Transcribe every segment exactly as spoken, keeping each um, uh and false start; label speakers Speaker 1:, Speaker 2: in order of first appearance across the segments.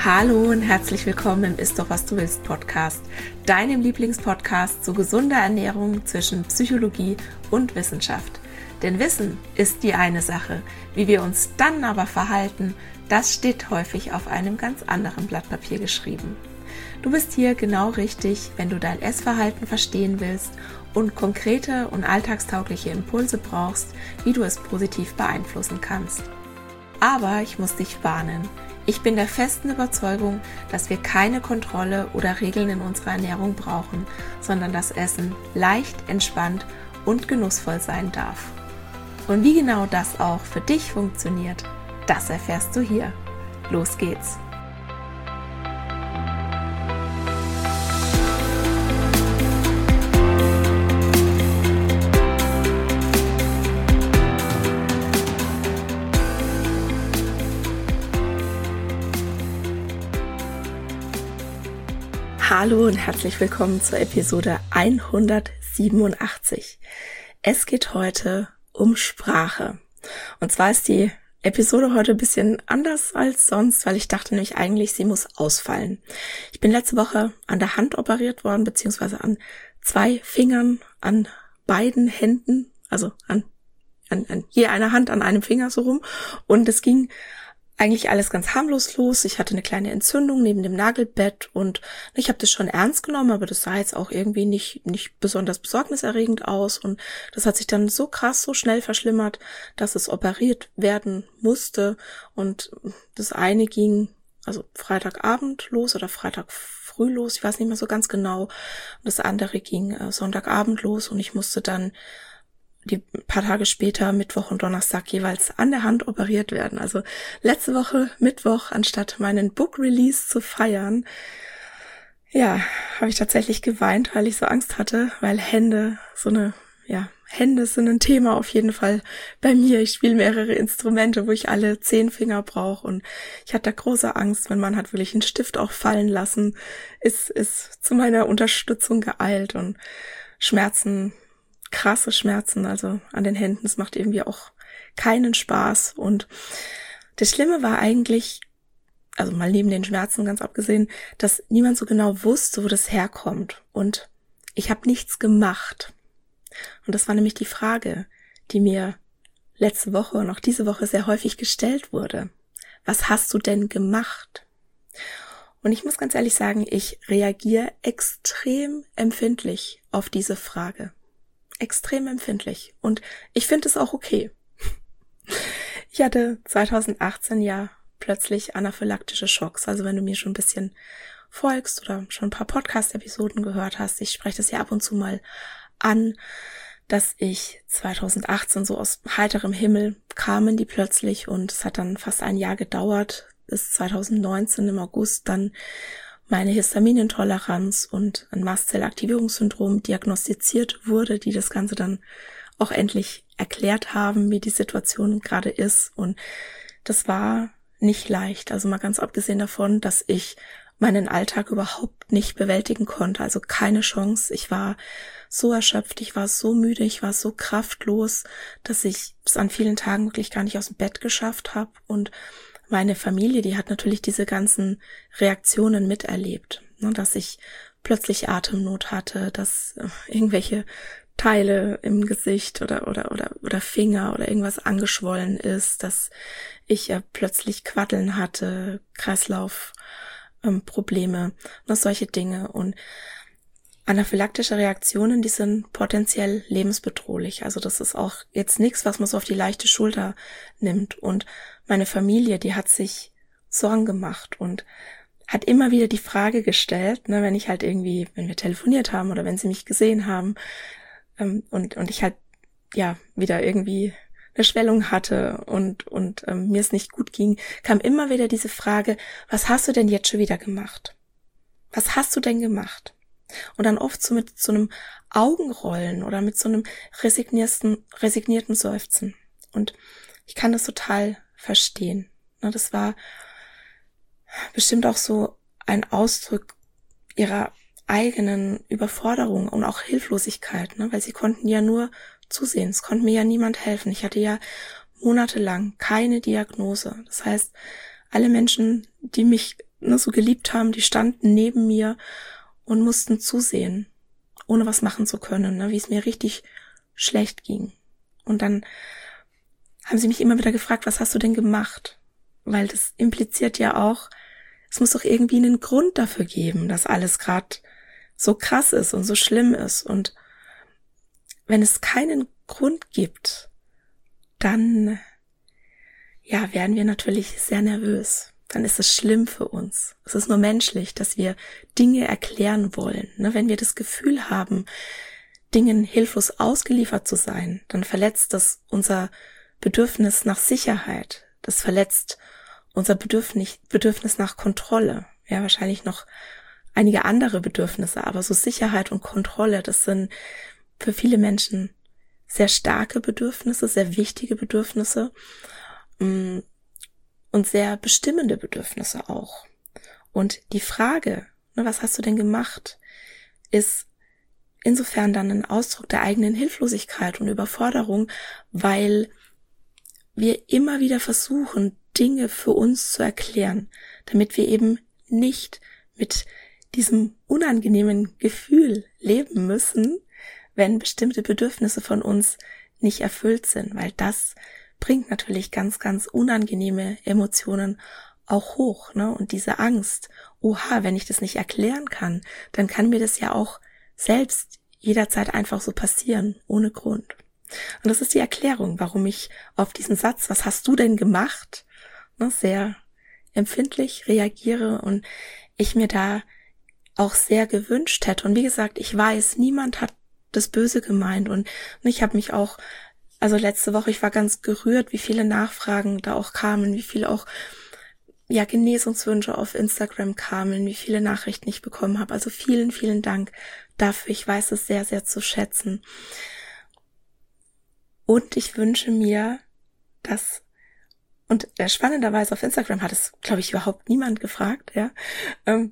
Speaker 1: Hallo und herzlich willkommen im Ist doch was du willst Podcast, deinem Lieblingspodcast zu gesunder Ernährung zwischen Psychologie und Wissenschaft. Denn Wissen ist die eine Sache, wie wir uns dann aber verhalten, das steht häufig auf einem ganz anderen Blatt Papier geschrieben. Du bist hier genau richtig, wenn du dein Essverhalten verstehen willst und konkrete und alltagstaugliche Impulse brauchst, wie du es positiv beeinflussen kannst. Aber ich muss dich warnen. Ich bin der festen Überzeugung, dass wir keine Kontrolle oder Regeln in unserer Ernährung brauchen, sondern das Essen leicht, entspannt und genussvoll sein darf. Und wie genau das auch für dich funktioniert, das erfährst du hier. Los geht's! Hallo und herzlich willkommen zur Episode hundertsiebenundachtzig. Es geht heute um Sprache. Und zwar ist die Episode heute ein bisschen anders als sonst, weil ich dachte nämlich eigentlich, sie muss ausfallen. Ich bin letzte Woche an der Hand operiert worden, beziehungsweise an zwei Fingern, an beiden Händen, also an, an, an je einer Hand an einem Finger so rum. Und es ging eigentlich alles ganz harmlos los. Ich hatte eine kleine Entzündung neben dem Nagelbett und ich habe das schon ernst genommen, aber das sah jetzt auch irgendwie nicht nicht besonders besorgniserregend aus und das hat sich dann so krass, so schnell verschlimmert, dass es operiert werden musste und das eine ging also Freitagabend los oder Freitag früh los, ich weiß nicht mehr so ganz genau, und das andere ging äh, Sonntagabend los und ich musste dann die paar Tage später, Mittwoch und Donnerstag, jeweils an der Hand operiert werden. Also letzte Woche Mittwoch, anstatt meinen Book Release zu feiern, ja, habe ich tatsächlich geweint, weil ich so Angst hatte, weil Hände, so eine, ja, Hände sind ein Thema auf jeden Fall bei mir. Ich spiele mehrere Instrumente, wo ich alle zehn Finger brauche und ich hatte da große Angst. Mein Mann hat wirklich einen Stift auch fallen lassen, ist, ist zu meiner Unterstützung geeilt und Schmerzen, krasse Schmerzen, also an den Händen. Es macht irgendwie auch keinen Spaß. Und das Schlimme war eigentlich, also mal neben den Schmerzen ganz abgesehen, dass niemand so genau wusste, wo das herkommt. Und ich habe nichts gemacht. Und das war nämlich die Frage, die mir letzte Woche und auch diese Woche sehr häufig gestellt wurde. Was hast du denn gemacht? Und ich muss ganz ehrlich sagen, ich reagiere extrem empfindlich auf diese Frage. Extrem empfindlich. Und ich finde es auch okay. Ich hatte zweitausendachtzehn ja plötzlich anaphylaktische Schocks. Also wenn du mir schon ein bisschen folgst oder schon ein paar Podcast-Episoden gehört hast, ich spreche das ja ab und zu mal an, dass ich zweitausendachtzehn so aus heiterem Himmel kamen die plötzlich und es hat dann fast ein Jahr gedauert, bis zweitausendneunzehn im August dann meine Histaminintoleranz und ein Mastzellaktivierungssyndrom diagnostiziert wurde, die das Ganze dann auch endlich erklärt haben, wie die Situation gerade ist. Und das war nicht leicht. Also mal ganz abgesehen davon, dass ich meinen Alltag überhaupt nicht bewältigen konnte. Also keine Chance. Ich war so erschöpft, ich war so müde, ich war so kraftlos, dass ich es an vielen Tagen wirklich gar nicht aus dem Bett geschafft habe. Und meine Familie, die hat natürlich diese ganzen Reaktionen miterlebt, ne, dass ich plötzlich Atemnot hatte, dass irgendwelche Teile im Gesicht oder oder oder oder Finger oder irgendwas angeschwollen ist, dass ich äh, plötzlich Quaddeln hatte, Kreislaufprobleme, ähm, solche Dinge. Und anaphylaktische Reaktionen, die sind potenziell lebensbedrohlich. Also das ist auch jetzt nichts, was man so auf die leichte Schulter nimmt. Und meine Familie, die hat sich Sorgen gemacht und hat immer wieder die Frage gestellt, ne, wenn ich halt irgendwie, wenn wir telefoniert haben oder wenn sie mich gesehen haben ähm, und und ich halt ja wieder irgendwie eine Schwellung hatte und und ähm, mir es nicht gut ging, kam immer wieder diese Frage: Was hast du denn jetzt schon wieder gemacht? Was hast du denn gemacht? Und dann oft so mit so einem Augenrollen oder mit so einem resignierten, resignierten Seufzen. Und ich kann das total verstehen. Das war bestimmt auch so ein Ausdruck ihrer eigenen Überforderung und auch Hilflosigkeit, ne? Weil sie konnten ja nur zusehen. Es konnte mir ja niemand helfen. Ich hatte ja monatelang keine Diagnose. Das heißt, alle Menschen, die mich ne, so geliebt haben, die standen neben mir und mussten zusehen, ohne was machen zu können, ne, wie es mir richtig schlecht ging. Und dann haben sie mich immer wieder gefragt, was hast du denn gemacht? Weil das impliziert ja auch, es muss doch irgendwie einen Grund dafür geben, dass alles gerade so krass ist und so schlimm ist. Und wenn es keinen Grund gibt, dann ja, werden wir natürlich sehr nervös. Dann ist es schlimm für uns. Es ist nur menschlich, dass wir Dinge erklären wollen. Ne, wenn wir das Gefühl haben, Dingen hilflos ausgeliefert zu sein, dann verletzt das unser Bedürfnis nach Sicherheit. Das verletzt unser Bedürfnis, Bedürfnis nach Kontrolle. Ja, wahrscheinlich noch einige andere Bedürfnisse, aber so Sicherheit und Kontrolle, das sind für viele Menschen sehr starke Bedürfnisse, sehr wichtige Bedürfnisse und sehr bestimmende Bedürfnisse auch. Und die Frage, ne, was hast du denn gemacht, ist insofern dann ein Ausdruck der eigenen Hilflosigkeit und Überforderung, weil wir immer wieder versuchen, Dinge für uns zu erklären, damit wir eben nicht mit diesem unangenehmen Gefühl leben müssen, wenn bestimmte Bedürfnisse von uns nicht erfüllt sind, weil das bringt natürlich ganz, ganz unangenehme Emotionen auch hoch, ne? Und diese Angst, oha, wenn ich das nicht erklären kann, dann kann mir das ja auch selbst jederzeit einfach so passieren, ohne Grund. Und das ist die Erklärung, warum ich auf diesen Satz, was hast du denn gemacht, ne, sehr empfindlich reagiere und ich mir da auch sehr gewünscht hätte. Und wie gesagt, ich weiß, niemand hat das Böse gemeint und ich habe mich auch, also letzte Woche, ich war ganz gerührt, wie viele Nachfragen da auch kamen, wie viele auch ja Genesungswünsche auf Instagram kamen, wie viele Nachrichten ich bekommen habe. Also vielen, vielen Dank dafür. Ich weiß es sehr, sehr zu schätzen. Und ich wünsche mir, dass, und äh, spannenderweise auf Instagram hat es, glaube ich, überhaupt niemand gefragt, ja. Ähm,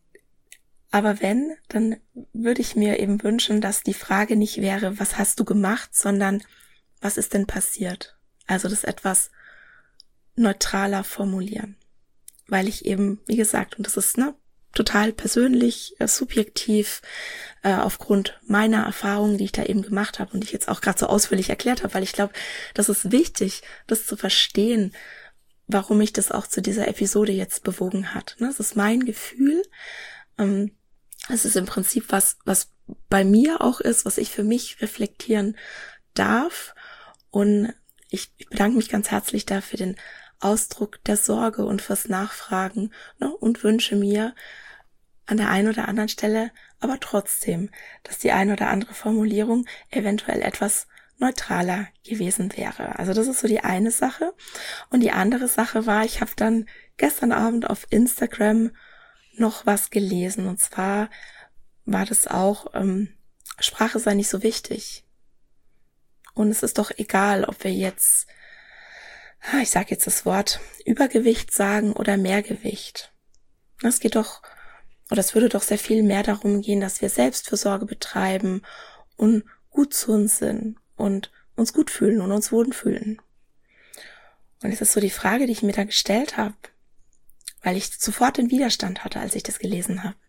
Speaker 1: aber wenn, dann würde ich mir eben wünschen, dass die Frage nicht wäre, was hast du gemacht, sondern was ist denn passiert? Also das etwas neutraler formulieren. Weil ich eben, wie gesagt, und das ist ne, total persönlich, äh, subjektiv, äh, aufgrund meiner Erfahrungen, die ich da eben gemacht habe und die ich jetzt auch gerade so ausführlich erklärt habe, weil ich glaube, das ist wichtig, das zu verstehen, warum mich das auch zu dieser Episode jetzt bewogen hat. Ne? Das ist mein Gefühl. Ähm, es ist im Prinzip was, was bei mir auch ist, was ich für mich reflektieren darf. Und ich, ich bedanke mich ganz herzlich dafür den Ausdruck der Sorge und fürs Nachfragen, ne, und wünsche mir an der einen oder anderen Stelle aber trotzdem, dass die eine oder andere Formulierung eventuell etwas neutraler gewesen wäre. Also das ist so die eine Sache. Und die andere Sache war, ich habe dann gestern Abend auf Instagram noch was gelesen. Und zwar war das auch, ähm, Sprache sei nicht so wichtig. Und es ist doch egal, ob wir jetzt, ich sage jetzt das Wort, Übergewicht sagen oder Mehrgewicht. Es geht doch, oder es würde doch sehr viel mehr darum gehen, dass wir Selbstfürsorge betreiben und gut zu uns sind und uns gut fühlen und uns wohlfühlen. Und es ist so die Frage, die ich mir da gestellt habe, weil ich sofort den Widerstand hatte, als ich das gelesen habe.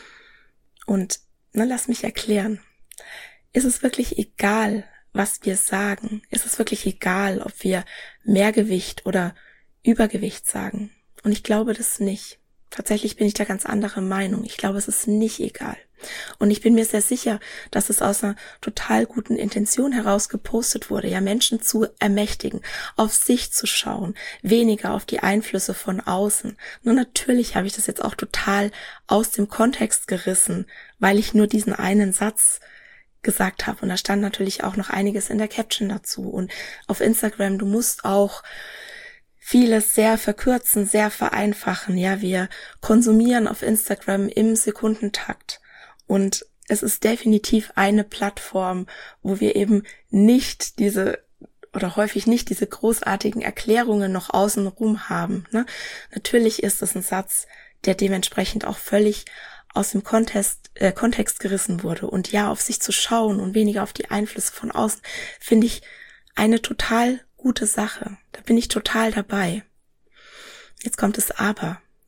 Speaker 1: Und na, lass mich erklären. Ist es wirklich egal, was wir sagen? Ist es wirklich egal, ob wir Mehrgewicht oder Übergewicht sagen? Und ich glaube das nicht. Tatsächlich bin ich da ganz anderer Meinung. Ich glaube, es ist nicht egal. Und ich bin mir sehr sicher, dass es aus einer total guten Intention heraus gepostet wurde, ja, Menschen zu ermächtigen, auf sich zu schauen, weniger auf die Einflüsse von außen. Nur natürlich habe ich das jetzt auch total aus dem Kontext gerissen, weil ich nur diesen einen Satz gesagt habe. Und da stand natürlich auch noch einiges in der Caption dazu. Und auf Instagram, du musst auch vieles sehr verkürzen, sehr vereinfachen. Ja, wir konsumieren auf Instagram im Sekundentakt. Und es ist definitiv eine Plattform, wo wir eben nicht diese oder häufig nicht diese großartigen Erklärungen noch außenrum haben. Ne? Natürlich ist es ein Satz, der dementsprechend auch völlig aus dem Kontext, äh, Kontext gerissen wurde. Und ja, auf sich zu schauen und weniger auf die Einflüsse von außen, finde ich eine total gute Sache. Da bin ich total dabei. Jetzt kommt es aber.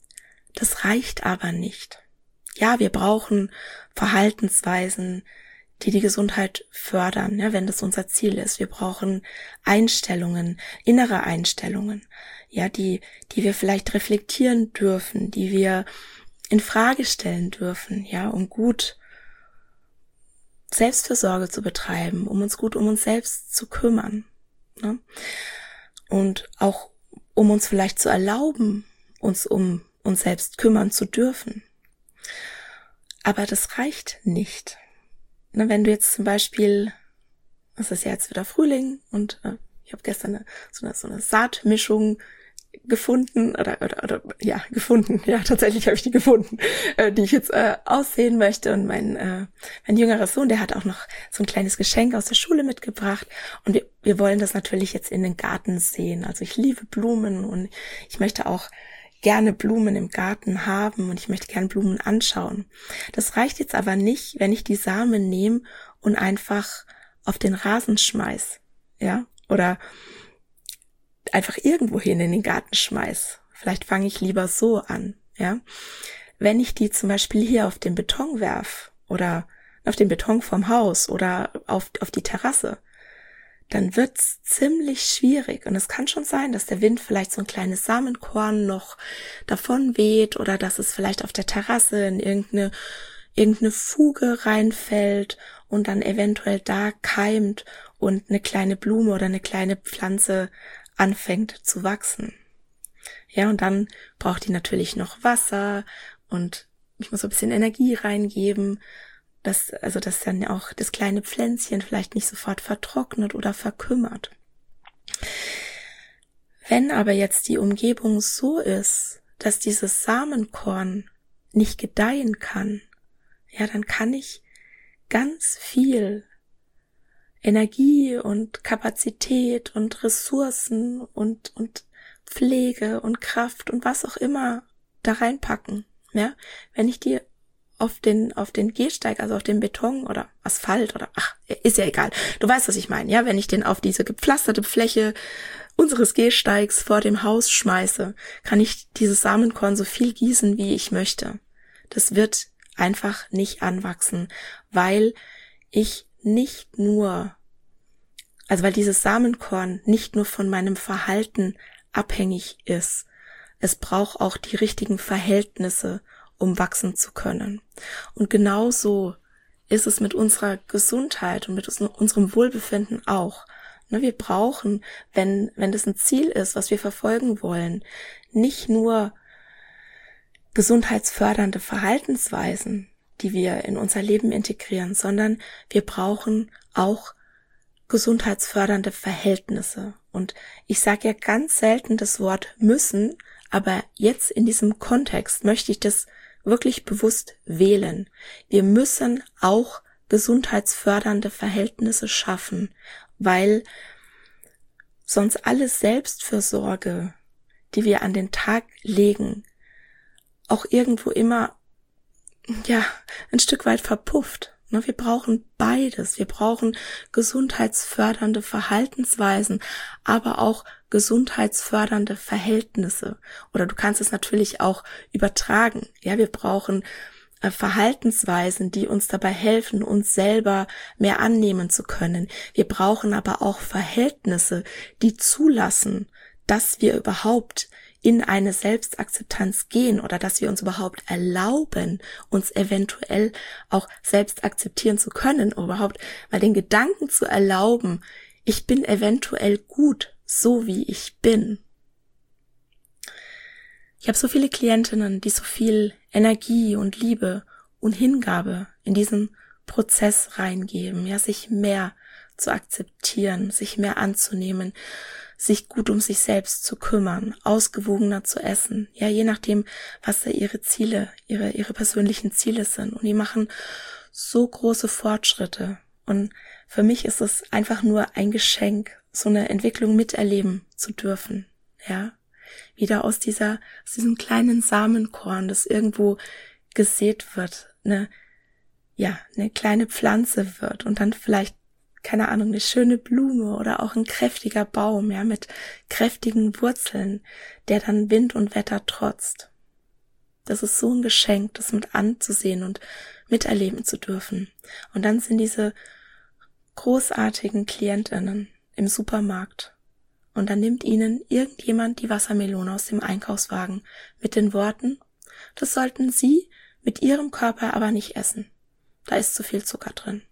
Speaker 1: Das reicht aber nicht. Ja, wir brauchen Verhaltensweisen, die die Gesundheit fördern, ja, wenn das unser Ziel ist. Wir brauchen Einstellungen, innere Einstellungen, ja, die, die wir vielleicht reflektieren dürfen, die wir in Frage stellen dürfen, ja, um gut Selbstfürsorge zu betreiben, um uns gut um uns selbst zu kümmern, ne? Und auch um uns vielleicht zu erlauben, uns um uns selbst kümmern zu dürfen. Aber das reicht nicht. Ne, wenn du jetzt zum Beispiel, es ist ja jetzt wieder Frühling und äh, ich habe gestern eine, so, eine, so eine Saatmischung gefunden oder, oder oder ja gefunden, ja tatsächlich habe ich die gefunden, äh, die ich jetzt äh, aussehen möchte, und mein äh, mein jüngerer Sohn, der hat auch noch so ein kleines Geschenk aus der Schule mitgebracht, und wir, wir wollen das natürlich jetzt in den Garten sehen. Also ich liebe Blumen und ich möchte auch gerne Blumen im Garten haben und ich möchte gerne Blumen anschauen. Das reicht jetzt aber nicht, wenn ich die Samen nehme und einfach auf den Rasen schmeiß, ja, oder einfach irgendwo hin in den Garten schmeiß. Vielleicht fange ich lieber so an, ja. Wenn ich die zum Beispiel hier auf den Beton werf oder auf den Beton vom Haus oder auf, auf die Terrasse, dann wird's ziemlich schwierig. Und es kann schon sein, dass der Wind vielleicht so ein kleines Samenkorn noch davon weht oder dass es vielleicht auf der Terrasse in irgendeine, irgendeine Fuge reinfällt und dann eventuell da keimt und eine kleine Blume oder eine kleine Pflanze anfängt zu wachsen. Ja, und dann braucht die natürlich noch Wasser und ich muss so ein bisschen Energie reingeben, dass, also, dass dann auch das kleine Pflänzchen vielleicht nicht sofort vertrocknet oder verkümmert. Wenn aber jetzt die Umgebung so ist, dass dieses Samenkorn nicht gedeihen kann, ja, dann kann ich ganz viel Energie und Kapazität und Ressourcen und, und Pflege und Kraft und was auch immer da reinpacken, ja, wenn ich die auf den, auf den Gehsteig, also auf den Beton oder Asphalt oder, ach, ist ja egal. Du weißt, was ich meine, ja, wenn ich den auf diese gepflasterte Fläche unseres Gehsteigs vor dem Haus schmeiße, kann ich dieses Samenkorn so viel gießen, wie ich möchte. Das wird einfach nicht anwachsen, weil ich nicht nur, also weil dieses Samenkorn nicht nur von meinem Verhalten abhängig ist. Es braucht auch die richtigen Verhältnisse, um wachsen zu können. Und genauso ist es mit unserer Gesundheit und mit unserem Wohlbefinden auch. Wir brauchen, wenn, wenn das ein Ziel ist, was wir verfolgen wollen, nicht nur gesundheitsfördernde Verhaltensweisen, die wir in unser Leben integrieren, sondern wir brauchen auch gesundheitsfördernde Verhältnisse. Und ich sage ja ganz selten das Wort müssen, aber jetzt in diesem Kontext möchte ich das wirklich bewusst wählen. Wir müssen auch gesundheitsfördernde Verhältnisse schaffen, weil sonst alle Selbstfürsorge, die wir an den Tag legen, auch irgendwo immer, ja, ein Stück weit verpufft. Wir brauchen beides. Wir brauchen gesundheitsfördernde Verhaltensweisen, aber auch gesundheitsfördernde Verhältnisse. Oder du kannst es natürlich auch übertragen. Ja, wir brauchen äh, Verhaltensweisen, die uns dabei helfen, uns selber mehr annehmen zu können. Wir brauchen aber auch Verhältnisse, die zulassen, dass wir überhaupt in eine Selbstakzeptanz gehen oder dass wir uns überhaupt erlauben, uns eventuell auch selbst akzeptieren zu können, oder überhaupt mal den Gedanken zu erlauben, ich bin eventuell gut, so wie ich bin. Ich habe so viele Klientinnen, die so viel Energie und Liebe und Hingabe in diesen Prozess reingeben, ja, sich mehr zu akzeptieren, sich mehr anzunehmen, sich gut um sich selbst zu kümmern, ausgewogener zu essen, ja, je nachdem, was da ihre Ziele, ihre, ihre persönlichen Ziele sind. Und die machen so große Fortschritte. Und für mich ist es einfach nur ein Geschenk, so eine Entwicklung miterleben zu dürfen, ja. Wieder aus dieser, aus diesem kleinen Samenkorn, das irgendwo gesät wird, eine, ja, eine kleine Pflanze wird und dann vielleicht, keine Ahnung, eine schöne Blume oder auch ein kräftiger Baum, ja, mit kräftigen Wurzeln, der dann Wind und Wetter trotzt. Das ist so ein Geschenk, das mit anzusehen und miterleben zu dürfen. Und dann sind diese großartigen KlientInnen im Supermarkt. Und dann nimmt ihnen irgendjemand die Wassermelone aus dem Einkaufswagen mit den Worten, das sollten Sie mit Ihrem Körper aber nicht essen. Da ist zu viel Zucker drin.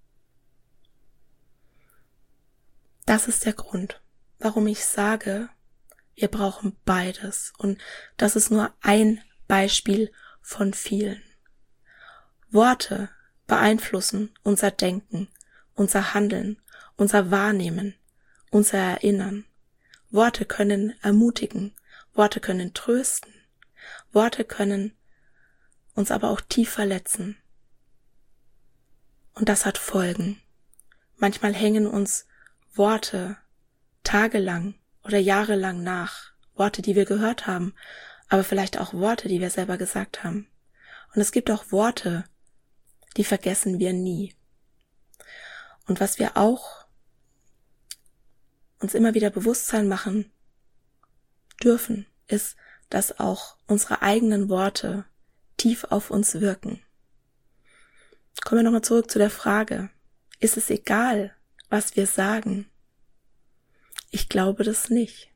Speaker 1: Das ist der Grund, warum ich sage, wir brauchen beides. Und das ist nur ein Beispiel von vielen. Worte beeinflussen unser Denken, unser Handeln, unser Wahrnehmen, unser Erinnern. Worte können ermutigen, Worte können trösten, Worte können uns aber auch tief verletzen. Und das hat Folgen. Manchmal hängen uns Worte tagelang oder jahrelang nach, Worte, die wir gehört haben, aber vielleicht auch Worte, die wir selber gesagt haben. Und es gibt auch Worte, die vergessen wir nie. Und was wir auch uns immer wieder Bewusstsein machen dürfen, ist, dass auch unsere eigenen Worte tief auf uns wirken. Kommen wir nochmal zurück zu der Frage, ist es egal, was wir sagen? Ich glaube das nicht.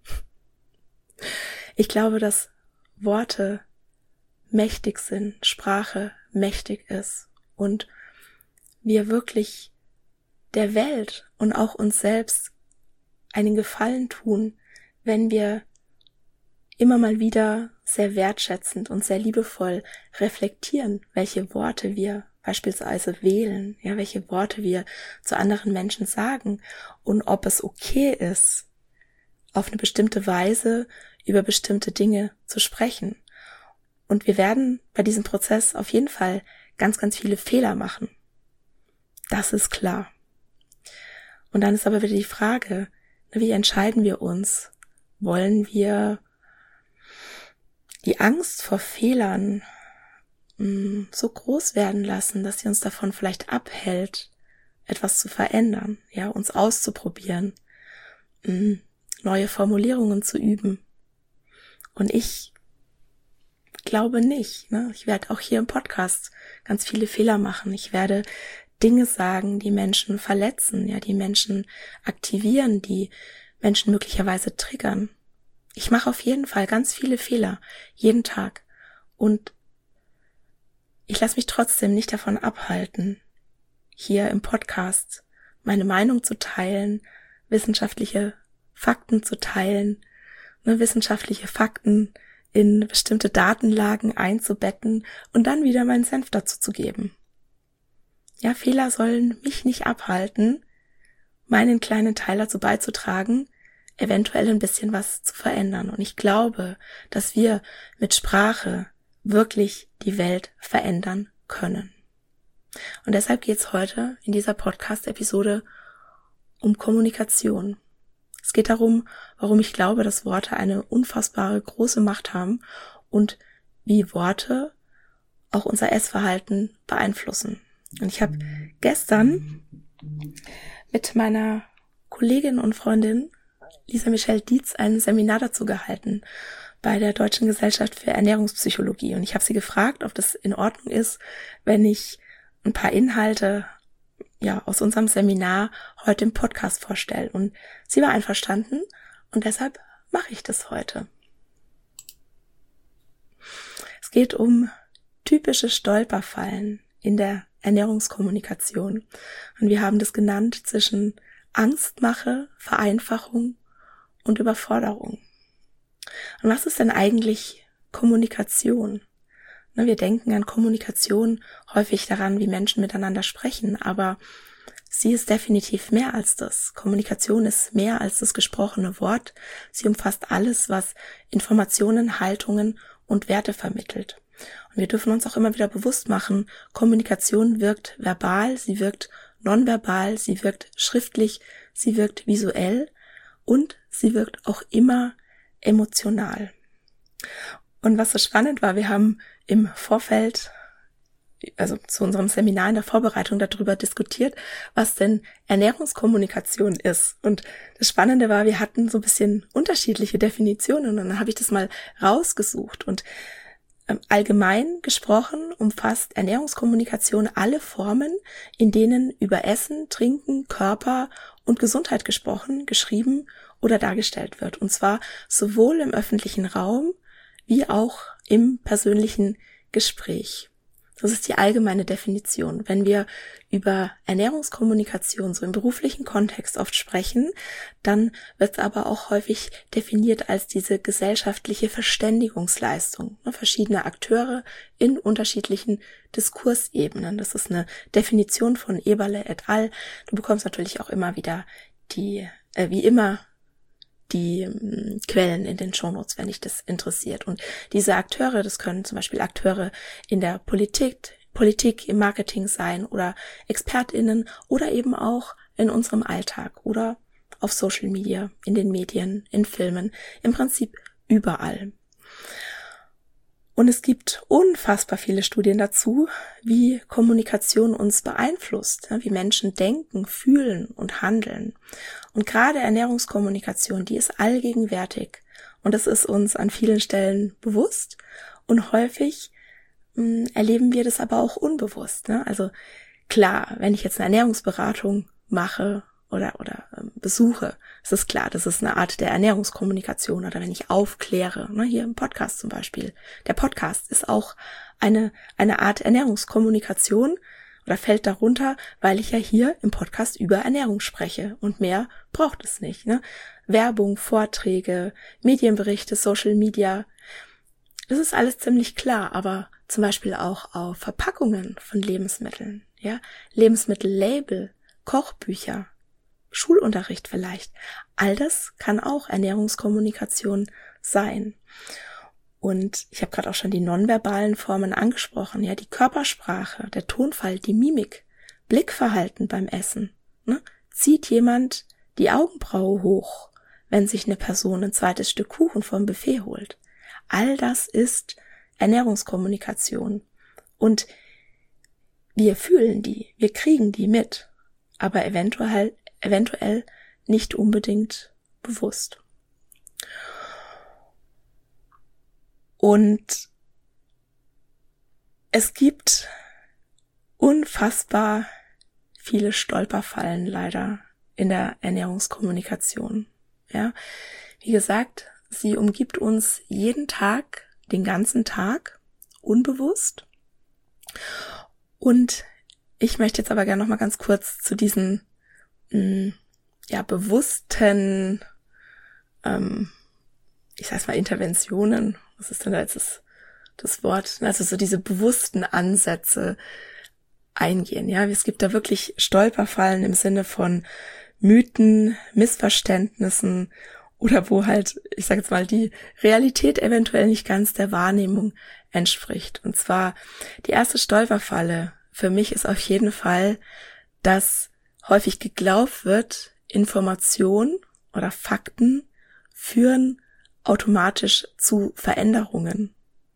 Speaker 1: Ich glaube, dass Worte mächtig sind, Sprache mächtig ist und wir wirklich der Welt und auch uns selbst einen Gefallen tun, wenn wir immer mal wieder sehr wertschätzend und sehr liebevoll reflektieren, welche Worte wir beispielsweise wählen, ja, welche Worte wir zu anderen Menschen sagen und ob es okay ist, auf eine bestimmte Weise über bestimmte Dinge zu sprechen. Und wir werden bei diesem Prozess auf jeden Fall ganz, ganz viele Fehler machen. Das ist klar. Und dann ist aber wieder die Frage, wie entscheiden wir uns? Wollen wir die Angst vor Fehlern mh, so groß werden lassen, dass sie uns davon vielleicht abhält, etwas zu verändern, ja, uns auszuprobieren, mh, neue Formulierungen zu üben? Und ich glaube nicht, ne? Ich werde auch hier im Podcast ganz viele Fehler machen. Ich werde Dinge sagen, die Menschen verletzen, ja, die Menschen aktivieren, die Menschen möglicherweise triggern. Ich mache auf jeden Fall ganz viele Fehler, jeden Tag. Und ich lasse mich trotzdem nicht davon abhalten, hier im Podcast meine Meinung zu teilen, wissenschaftliche Fakten zu teilen, ne, wissenschaftliche Fakten in bestimmte Datenlagen einzubetten und dann wieder meinen Senf dazu zu geben. Ja, Fehler sollen mich nicht abhalten, meinen kleinen Teil dazu beizutragen, eventuell ein bisschen was zu verändern. Und ich glaube, dass wir mit Sprache wirklich die Welt verändern können. Und deshalb geht es heute in dieser Podcast-Episode um Kommunikation. Es geht darum, warum ich glaube, dass Worte eine unfassbare große Macht haben und wie Worte auch unser Essverhalten beeinflussen. Und ich habe gestern mit meiner Kollegin und Freundin Lisa Michelle Dietz ein Seminar dazu gehalten bei der Deutschen Gesellschaft für Ernährungspsychologie. Und ich habe sie gefragt, ob das in Ordnung ist, wenn ich ein paar Inhalte ja aus unserem Seminar heute im Podcast vorstelle. Und sie war einverstanden und deshalb mache ich das heute. Es geht um typische Stolperfallen in der Ernährungskommunikation. Und wir haben das genannt zwischen Angstmache, Vereinfachung und Überforderung. Und was ist denn eigentlich Kommunikation? Wir denken an Kommunikation häufig daran, wie Menschen miteinander sprechen, aber sie ist definitiv mehr als das. Kommunikation ist mehr als das gesprochene Wort. Sie umfasst alles, was Informationen, Haltungen und Werte vermittelt. Und wir dürfen uns auch immer wieder bewusst machen, Kommunikation wirkt verbal, sie wirkt nonverbal, sie wirkt schriftlich, sie wirkt visuell und sie wirkt auch immer emotional. Und was so spannend war, wir haben im Vorfeld, also zu unserem Seminar in der Vorbereitung darüber diskutiert, was denn Ernährungskommunikation ist. Und das Spannende war, wir hatten so ein bisschen unterschiedliche Definitionen und dann habe ich das mal rausgesucht. Und Allgemein gesprochen umfasst Ernährungskommunikation alle Formen, in denen über Essen, Trinken, Körper und Gesundheit gesprochen, geschrieben oder dargestellt wird. Und zwar sowohl im öffentlichen Raum wie auch im persönlichen Gespräch. Das ist die allgemeine Definition. Wenn wir über Ernährungskommunikation so im beruflichen Kontext oft sprechen, dann wird es aber auch häufig definiert als diese gesellschaftliche Verständigungsleistung, ne, verschiedener Akteure in unterschiedlichen Diskursebenen. Das ist eine Definition von Eberle et al. Du bekommst natürlich auch immer wieder die, äh, wie immer, die ähm, Quellen in den Shownotes, wenn dich das interessiert. Und diese Akteure, das können zum Beispiel Akteure in der Politik, Politik im Marketing sein oder ExpertInnen oder eben auch in unserem Alltag oder auf Social Media, in den Medien, in Filmen, im Prinzip überall. Und es gibt unfassbar viele Studien dazu, wie Kommunikation uns beeinflusst, wie Menschen denken, fühlen und handeln. Und gerade Ernährungskommunikation, die ist allgegenwärtig. Und das ist uns an vielen Stellen bewusst. Und häufig mh, erleben wir das aber auch unbewusst. Ne? Also klar, wenn ich jetzt eine Ernährungsberatung mache oder oder ähm, besuche, ist es klar, das ist eine Art der Ernährungskommunikation. Oder wenn ich aufkläre, ne, hier im Podcast zum Beispiel. Der Podcast ist auch eine eine Art Ernährungskommunikation oder fällt darunter, weil ich ja hier im Podcast über Ernährung spreche und mehr braucht es nicht. Ne? Werbung, Vorträge, Medienberichte, Social Media, das ist alles ziemlich klar, aber zum Beispiel auch auf Verpackungen von Lebensmitteln, ja, Lebensmittellabel, Kochbücher, Schulunterricht vielleicht. All das kann auch Ernährungskommunikation sein. Und ich habe gerade auch schon die nonverbalen Formen angesprochen, ja, die Körpersprache, der Tonfall, die Mimik, Blickverhalten beim Essen. Ne? Zieht jemand die Augenbraue hoch, wenn sich eine Person ein zweites Stück Kuchen vom Buffet holt? All das ist Ernährungskommunikation. Und wir fühlen die, wir kriegen die mit, aber eventuell eventuell nicht unbedingt bewusst. Und es gibt unfassbar viele Stolperfallen leider in der Ernährungskommunikation. Ja, wie gesagt, sie umgibt uns jeden Tag, den ganzen Tag, unbewusst. Und ich möchte jetzt aber gerne noch mal ganz kurz zu diesen ja, bewussten, ähm, ich sag's mal, Interventionen, was ist denn da jetzt das, das Wort, also so diese bewussten Ansätze eingehen, ja, es gibt da wirklich Stolperfallen im Sinne von Mythen, Missverständnissen oder wo halt, ich sag jetzt mal, die Realität eventuell nicht ganz der Wahrnehmung entspricht. Und zwar, die erste Stolperfalle für mich ist auf jeden Fall, dass häufig geglaubt wird, Information oder Fakten führen automatisch zu Veränderungen.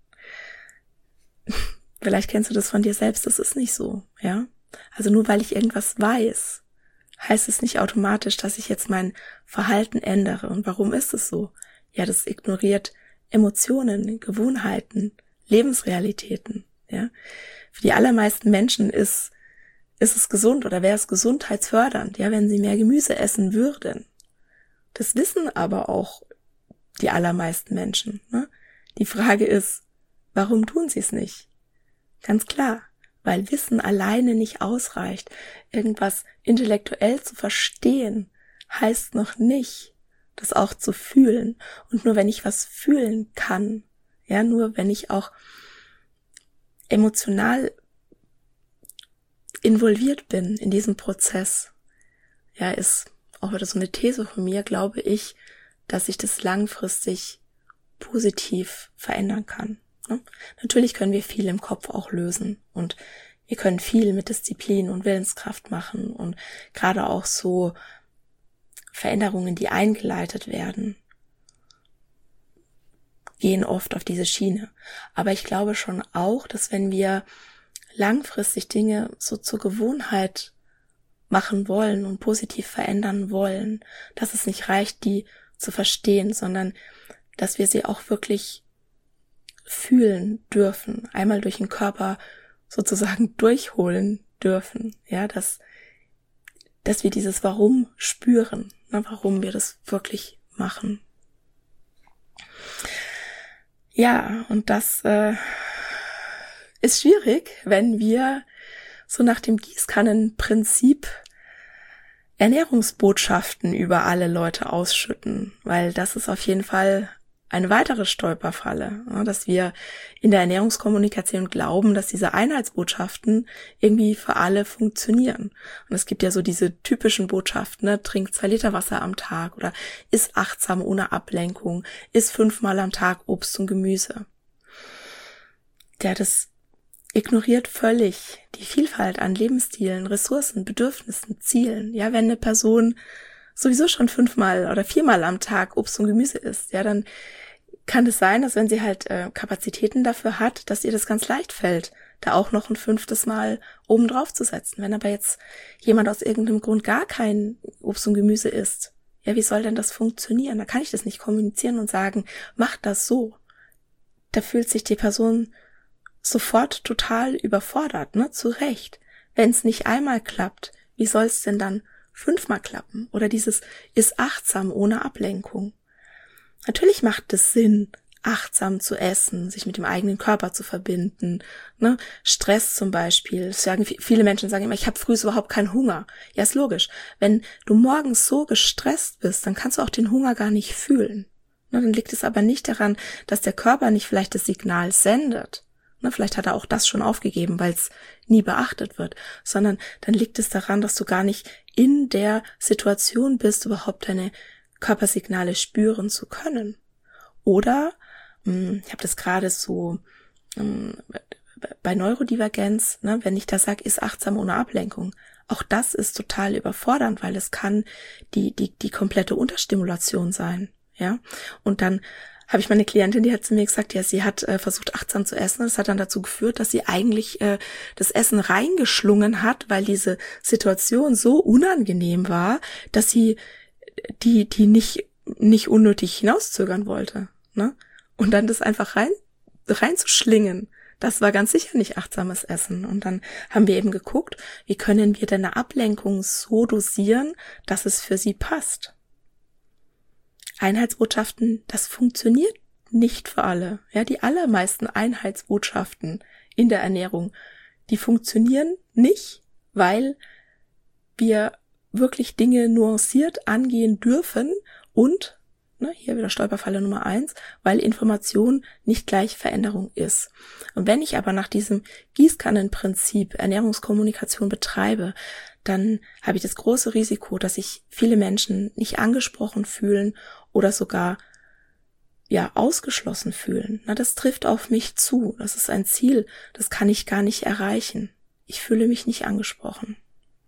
Speaker 1: Vielleicht kennst du das von dir selbst, das ist nicht so, ja? Also nur weil ich irgendwas weiß, heißt es nicht automatisch, dass ich jetzt mein Verhalten ändere. Und warum ist es so? Ja, das ignoriert Emotionen, Gewohnheiten, Lebensrealitäten, ja? Für die allermeisten Menschen ist Ist es gesund oder wäre es gesundheitsfördernd, ja, wenn sie mehr Gemüse essen würden? Das wissen aber auch die allermeisten Menschen. Ne? Die Frage ist, warum tun sie es nicht? Ganz klar, weil Wissen alleine nicht ausreicht. Irgendwas intellektuell zu verstehen, heißt noch nicht, das auch zu fühlen. Und nur wenn ich was fühlen kann, ja, nur wenn ich auch emotional involviert bin in diesem Prozess, ja, ist auch wieder so eine These von mir, glaube ich, dass sich das langfristig positiv verändern kann. Ne? Natürlich können wir viel im Kopf auch lösen und wir können viel mit Disziplin und Willenskraft machen und gerade auch so Veränderungen, die eingeleitet werden, gehen oft auf diese Schiene. Aber ich glaube schon auch, dass wenn wir langfristig Dinge so zur Gewohnheit machen wollen und positiv verändern wollen, dass es nicht reicht, die zu verstehen, sondern dass wir sie auch wirklich fühlen dürfen, einmal durch den Körper sozusagen durchholen dürfen, ja, dass, dass wir dieses Warum spüren, ne, warum wir das wirklich machen. Ja, und das äh, ist schwierig, wenn wir so nach dem Gießkannenprinzip Ernährungsbotschaften über alle Leute ausschütten, weil das ist auf jeden Fall eine weitere Stolperfalle, dass wir in der Ernährungskommunikation glauben, dass diese Einheitsbotschaften irgendwie für alle funktionieren. Und es gibt ja so diese typischen Botschaften, ne? Trink zwei Liter Wasser am Tag oder iss achtsam ohne Ablenkung, iss fünfmal am Tag Obst und Gemüse. Ja, das ignoriert völlig die Vielfalt an Lebensstilen, Ressourcen, Bedürfnissen, Zielen. Ja, wenn eine Person sowieso schon fünfmal oder viermal am Tag Obst und Gemüse isst, ja, dann kann es sein, dass wenn sie halt äh, Kapazitäten dafür hat, dass ihr das ganz leicht fällt, da auch noch ein fünftes Mal oben drauf zu setzen. Wenn aber jetzt jemand aus irgendeinem Grund gar kein Obst und Gemüse isst, ja, wie soll denn das funktionieren? Da kann ich das nicht kommunizieren und sagen, mach das so. Da fühlt sich die Person sofort total überfordert, ne, zu Recht. Wenn es nicht einmal klappt, wie soll es denn dann fünfmal klappen? Oder dieses ist achtsam ohne Ablenkung. Natürlich macht es Sinn, achtsam zu essen, sich mit dem eigenen Körper zu verbinden. Ne? Stress zum Beispiel. Sagen, viele Menschen sagen immer, ich habe früh überhaupt keinen Hunger. Ja, ist logisch. Wenn du morgens so gestresst bist, dann kannst du auch den Hunger gar nicht fühlen. Ne? Dann liegt es aber nicht daran, dass der Körper nicht vielleicht das Signal sendet. Ne? Vielleicht hat er auch das schon aufgegeben, weil es nie beachtet wird. Sondern dann liegt es daran, dass du gar nicht in der Situation bist, überhaupt deine Körpersignale spüren zu können. Oder, ich habe das gerade so bei Neurodivergenz, ne, wenn ich da sage, ist achtsam ohne Ablenkung, auch das ist total überfordernd, weil es kann die die die komplette Unterstimulation sein, ja. Und dann habe ich meine Klientin, die hat zu mir gesagt, ja, sie hat äh, versucht achtsam zu essen. Das hat dann dazu geführt, dass sie eigentlich äh, das Essen reingeschlungen hat, weil diese Situation so unangenehm war, dass sie die die nicht nicht unnötig hinauszögern wollte, ne? Und dann das einfach rein reinzuschlingen, das war ganz sicher nicht achtsames Essen. Und dann haben wir eben geguckt, wie können wir denn eine Ablenkung so dosieren, dass es für sie passt. Einheitsbotschaften, das funktioniert nicht für alle. Ja, die allermeisten Einheitsbotschaften in der Ernährung, die funktionieren nicht, weil wir wirklich Dinge nuanciert angehen dürfen und, ne, hier wieder Stolperfalle Nummer eins, weil Information nicht gleich Veränderung ist. Und wenn ich aber nach diesem Gießkannenprinzip Ernährungskommunikation betreibe, dann habe ich das große Risiko, dass sich viele Menschen nicht angesprochen fühlen oder sogar ja ausgeschlossen fühlen. Na, das trifft auf mich zu. Das ist ein Ziel, das kann ich gar nicht erreichen. Ich fühle mich nicht angesprochen.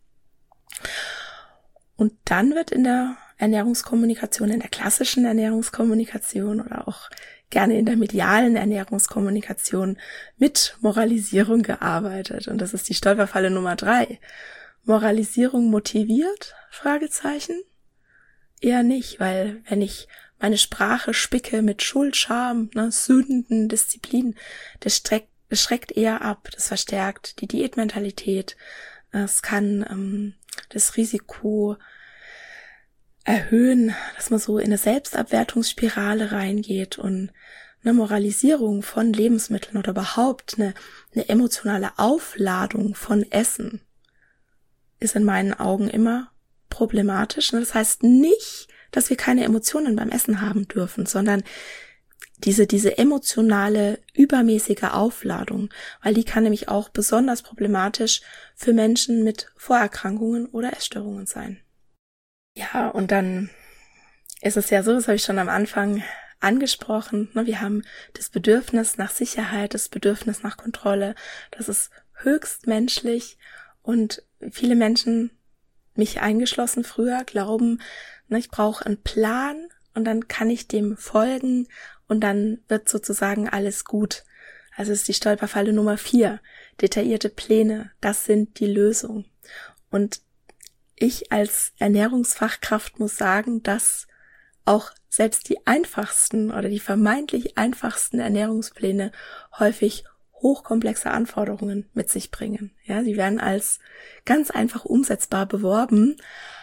Speaker 1: Und dann wird in der Ernährungskommunikation, in der klassischen Ernährungskommunikation oder auch gerne in der medialen Ernährungskommunikation mit Moralisierung gearbeitet. Und das ist die Stolperfalle Nummer drei. Moralisierung motiviert? Fragezeichen? Eher nicht, weil wenn ich meine Sprache spicke mit Schuld, Scham, ne, Sünden, Disziplin, das, streckt, das schreckt eher ab. Das verstärkt die Diätmentalität. Es kann ähm, das Risiko erhöhen, dass man so in eine Selbstabwertungsspirale reingeht und eine Moralisierung von Lebensmitteln oder überhaupt eine, eine emotionale Aufladung von Essen ist in meinen Augen immer problematisch. Das heißt nicht, dass wir keine Emotionen beim Essen haben dürfen, sondern diese diese emotionale, übermäßige Aufladung, weil die kann nämlich auch besonders problematisch für Menschen mit Vorerkrankungen oder Essstörungen sein. Ja, und dann ist es ja so, das habe ich schon am Anfang angesprochen, ne, wir haben das Bedürfnis nach Sicherheit, das Bedürfnis nach Kontrolle, das ist höchst menschlich und viele Menschen, mich eingeschlossen früher, glauben, ne, ich brauche einen Plan und dann kann ich dem folgen und dann wird sozusagen alles gut. Also ist die Stolperfalle Nummer vier. Detaillierte Pläne, das sind die Lösung. Und ich als Ernährungsfachkraft muss sagen, dass auch selbst die einfachsten oder die vermeintlich einfachsten Ernährungspläne häufig hochkomplexe Anforderungen mit sich bringen. Ja, sie werden als ganz einfach umsetzbar beworben,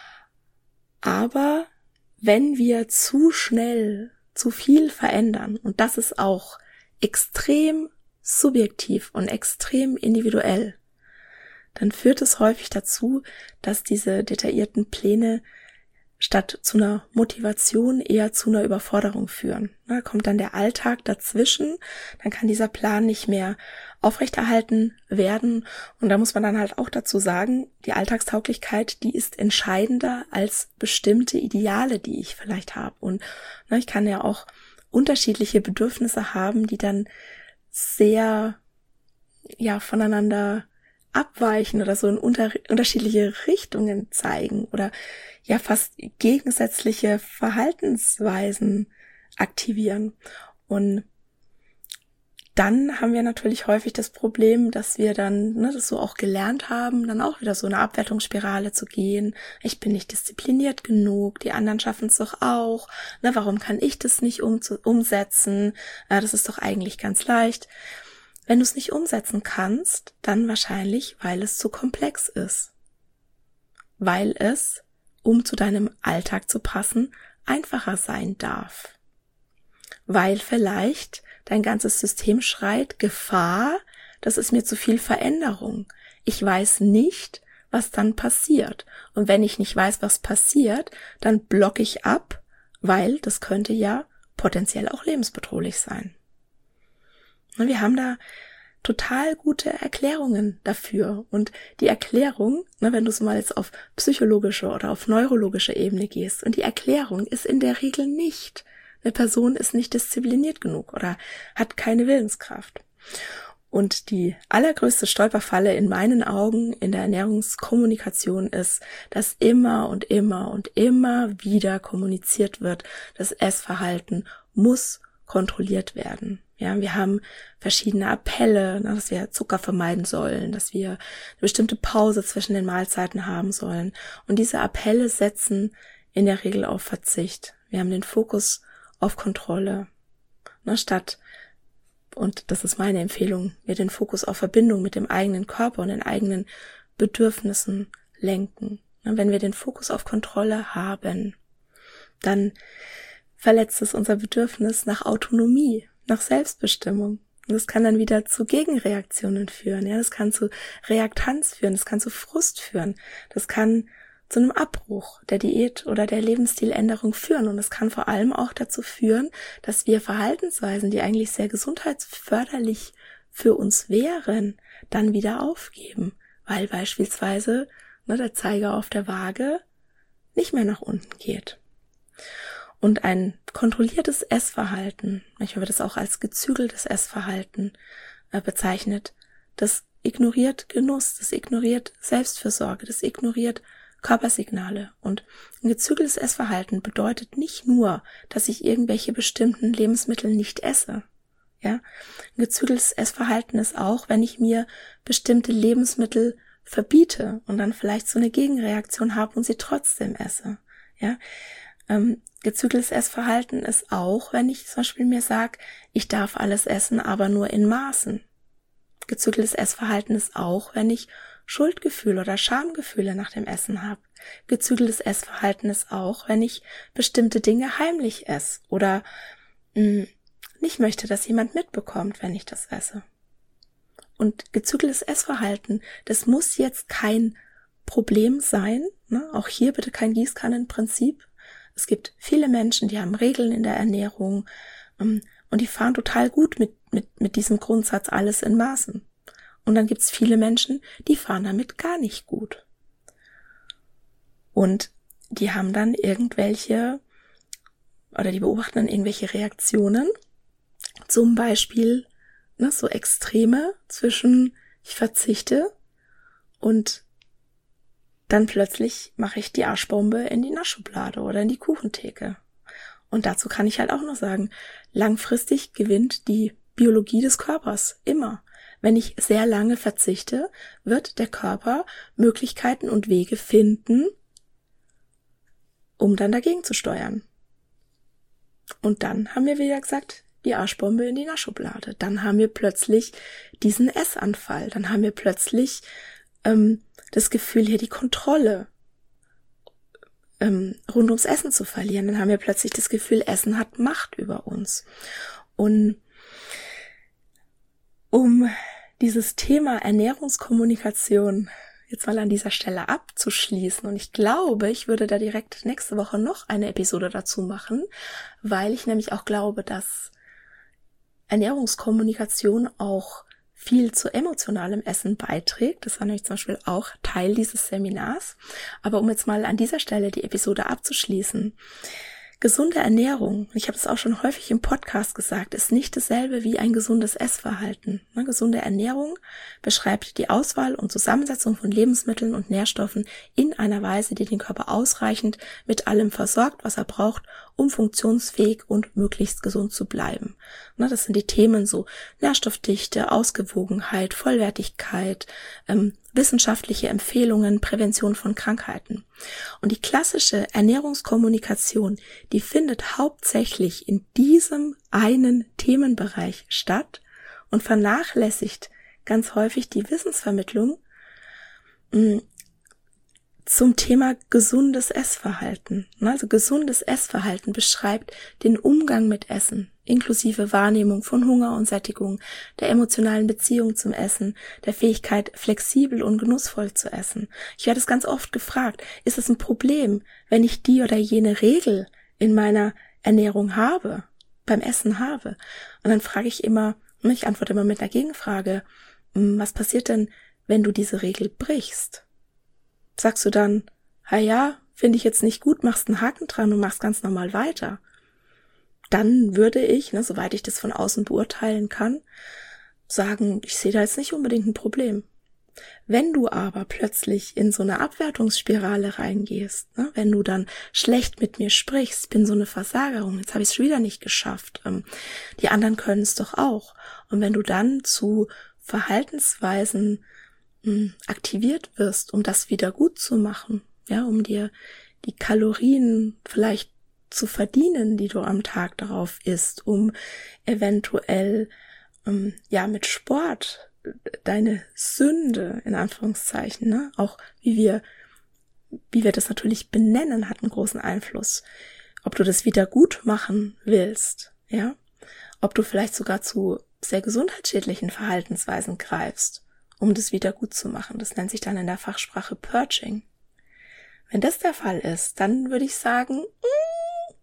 Speaker 1: aber wenn wir zu schnell zu viel verändern, und das ist auch extrem subjektiv und extrem individuell, dann führt es häufig dazu, dass diese detaillierten Pläne statt zu einer Motivation eher zu einer Überforderung führen. Da kommt dann der Alltag dazwischen, dann kann dieser Plan nicht mehr aufrechterhalten werden und da muss man dann halt auch dazu sagen, die Alltagstauglichkeit, die ist entscheidender als bestimmte Ideale, die ich vielleicht habe. Und na, ich kann ja auch unterschiedliche Bedürfnisse haben, die dann sehr ja voneinander abweichen oder so in unter, unterschiedliche Richtungen zeigen oder ja fast gegensätzliche Verhaltensweisen aktivieren. Und dann haben wir natürlich häufig das Problem, dass wir dann ne, das so auch gelernt haben, dann auch wieder so eine Abwertungsspirale zu gehen. Ich bin nicht diszipliniert genug, die anderen schaffen es doch auch. Ne, warum kann ich das nicht um, umsetzen? Äh, das ist doch eigentlich ganz leicht. Wenn du es nicht umsetzen kannst, dann wahrscheinlich, weil es zu komplex ist. Weil es, um zu deinem Alltag zu passen, einfacher sein darf. Weil vielleicht dein ganzes System schreit, Gefahr, das ist mir zu viel Veränderung. Ich weiß nicht, was dann passiert. Und wenn ich nicht weiß, was passiert, dann blocke ich ab, weil das könnte ja potenziell auch lebensbedrohlich sein. Und wir haben da total gute Erklärungen dafür. Und die Erklärung, ne, wenn du es mal jetzt auf psychologische oder auf neurologische Ebene gehst, und die Erklärung ist in der Regel nicht, eine Person ist nicht diszipliniert genug oder hat keine Willenskraft. Und die allergrößte Stolperfalle in meinen Augen in der Ernährungskommunikation ist, dass immer und immer und immer wieder kommuniziert wird, das Essverhalten muss kontrolliert werden. Ja, wir haben verschiedene Appelle, na, dass wir Zucker vermeiden sollen, dass wir eine bestimmte Pause zwischen den Mahlzeiten haben sollen. Und diese Appelle setzen in der Regel auf Verzicht. Wir haben den Fokus auf Kontrolle, na, statt, und das ist meine Empfehlung, wir den Fokus auf Verbindung mit dem eigenen Körper und den eigenen Bedürfnissen lenken. Na, wenn wir den Fokus auf Kontrolle haben, dann verletzt es unser Bedürfnis nach Autonomie, nach Selbstbestimmung. Und das kann dann wieder zu Gegenreaktionen führen. Ja, das kann zu Reaktanz führen, das kann zu Frust führen, das kann zu einem Abbruch der Diät oder der Lebensstiländerung führen. Und es kann vor allem auch dazu führen, dass wir Verhaltensweisen, die eigentlich sehr gesundheitsförderlich für uns wären, dann wieder aufgeben, weil beispielsweise ne, der Zeiger auf der Waage nicht mehr nach unten geht. Und ein kontrolliertes Essverhalten, manchmal wird es auch als gezügeltes Essverhalten äh, bezeichnet, das ignoriert Genuss, das ignoriert Selbstfürsorge, das ignoriert Körpersignale. Und ein gezügeltes Essverhalten bedeutet nicht nur, dass ich irgendwelche bestimmten Lebensmittel nicht esse. Ja, ein gezügeltes Essverhalten ist auch, wenn ich mir bestimmte Lebensmittel verbiete und dann vielleicht so eine Gegenreaktion habe und sie trotzdem esse. Ja, ähm, gezügeltes Essverhalten ist auch, wenn ich zum Beispiel mir sage, ich darf alles essen, aber nur in Maßen. Gezügeltes Essverhalten ist auch, wenn ich Schuldgefühle oder Schamgefühle nach dem Essen habe. Gezügeltes Essverhalten ist auch, wenn ich bestimmte Dinge heimlich esse oder mh, nicht möchte, dass jemand mitbekommt, wenn ich das esse. Und gezügeltes Essverhalten, das muss jetzt kein Problem sein, ne? Auch hier bitte kein Gießkannenprinzip. Es gibt viele Menschen, die haben Regeln in der Ernährung ähm, und die fahren total gut mit, mit, mit diesem Grundsatz alles in Maßen. Und dann gibt es viele Menschen, die fahren damit gar nicht gut. Und die haben dann irgendwelche, oder die beobachten dann irgendwelche Reaktionen, zum Beispiel ne, so Extreme zwischen ich verzichte und dann plötzlich mache ich die Arschbombe in die Naschschublade oder in die Kuchentheke. Und dazu kann ich halt auch noch sagen, langfristig gewinnt die Biologie des Körpers immer. Wenn ich sehr lange verzichte, wird der Körper Möglichkeiten und Wege finden, um dann dagegen zu steuern. Und dann haben wir wieder gesagt, die Arschbombe in die Naschschublade. Dann haben wir plötzlich diesen Essanfall. Dann haben wir plötzlich ähm, das Gefühl, hier die Kontrolle ähm, rund ums Essen zu verlieren. Dann haben wir plötzlich das Gefühl, Essen hat Macht über uns. Und um dieses Thema Ernährungskommunikation jetzt mal an dieser Stelle abzuschließen, und ich glaube, ich würde da direkt nächste Woche noch eine Episode dazu machen, weil ich nämlich auch glaube, dass Ernährungskommunikation auch viel zu emotionalem Essen beiträgt. Das war nämlich zum Beispiel auch Teil dieses Seminars. Aber um jetzt mal an dieser Stelle die Episode abzuschließen: Gesunde Ernährung, ich habe es auch schon häufig im Podcast gesagt, ist nicht dasselbe wie ein gesundes Essverhalten. Ne, gesunde Ernährung beschreibt die Auswahl und Zusammensetzung von Lebensmitteln und Nährstoffen in einer Weise, die den Körper ausreichend mit allem versorgt, was er braucht, um funktionsfähig und möglichst gesund zu bleiben. Ne, das sind die Themen so Nährstoffdichte, Ausgewogenheit, Vollwertigkeit, ähm, wissenschaftliche Empfehlungen, Prävention von Krankheiten. Und die klassische Ernährungskommunikation, die findet hauptsächlich in diesem einen Themenbereich statt und vernachlässigt ganz häufig die Wissensvermittlung mh, zum Thema gesundes Essverhalten. Also gesundes Essverhalten beschreibt den Umgang mit Essen, inklusive Wahrnehmung von Hunger und Sättigung, der emotionalen Beziehung zum Essen, der Fähigkeit, flexibel und genussvoll zu essen. Ich werde es ganz oft gefragt, ist es ein Problem, wenn ich die oder jene Regel in meiner Ernährung habe, beim Essen habe? Und dann frage ich immer, ich antworte immer mit einer Gegenfrage, was passiert denn, wenn du diese Regel brichst? Sagst du dann, ha ja, finde ich jetzt nicht gut, machst einen Haken dran und machst ganz normal weiter? Dann würde ich, ne, soweit ich das von außen beurteilen kann, sagen, ich sehe da jetzt nicht unbedingt ein Problem. Wenn du aber plötzlich in so eine Abwertungsspirale reingehst, ne, wenn du dann schlecht mit mir sprichst, bin so eine Versagerung, jetzt habe ich es schon wieder nicht geschafft, ähm, die anderen können es doch auch. Und wenn du dann zu Verhaltensweisen aktiviert wirst, um das wieder gut zu machen, ja, um dir die Kalorien vielleicht zu verdienen, die du am Tag darauf isst, um eventuell ähm, ja mit Sport deine Sünde in Anführungszeichen, ne, auch wie wir wie wir das natürlich benennen, hat einen großen Einfluss. Ob du das wieder gut machen willst, ja, ob du vielleicht sogar zu sehr gesundheitsschädlichen Verhaltensweisen greifst, um das wieder gut zu machen. Das nennt sich dann in der Fachsprache Purging. Wenn das der Fall ist, dann würde ich sagen, mm,